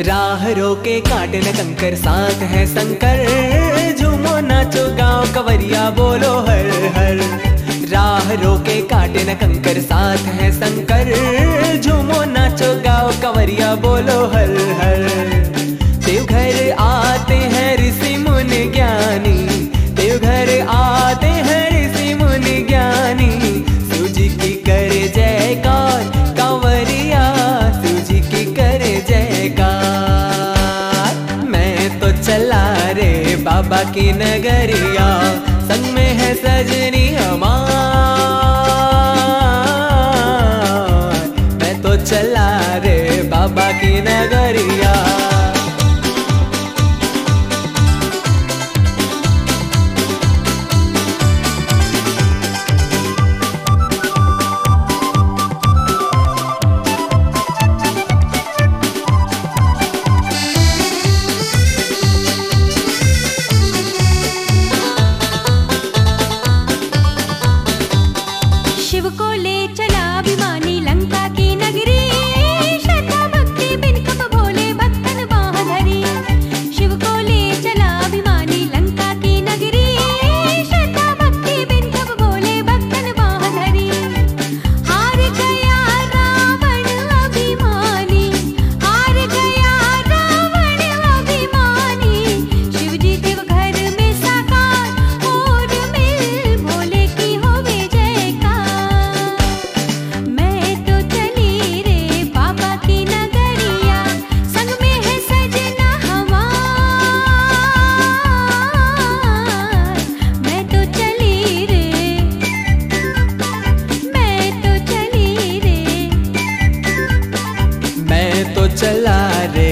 राह रोके काटे न कंकर, साथ है शंकर। झूमो नाचो गाओ कवरिया बोलो हर हर। राह रोके काटे न कंकर, साथ है शंकर। झूमो नाचो गाओ कवरिया बोलो हर हर। देवघर आते हैं ऋषि मुनि ज्ञानी, देवघर आते हैं ऋषि मुनि ज्ञानी। शिव जी की करे जयकार कांवरिया, शिव जी की करे जयकार। मैं तो चला रे बाबा की नगरिया, संग में है सजनी हमार। मैं तो चला रे बाबा की नगरिया। शिव को ले चला अभिमानी लंका की नगरी, श्रद्धा भक्ति बिन कब भोले भक्तन बाह धरी। शिव को ले चला अभिमानी लंका की नगरी, श्रद्धा भक्ति बिन कब भोले भक्तन बाह धरी। हार गया रावण अभिमानी, हार गया रावण अभिमानी। शिव जी देवघर में साकार और मिल भोले की होवे जयकार। मैं तो चली रे बाबा की नगरिया, संग में है सजना हमार। मैं तो चली रे, मैं तो चली रे। मैं तो चला रे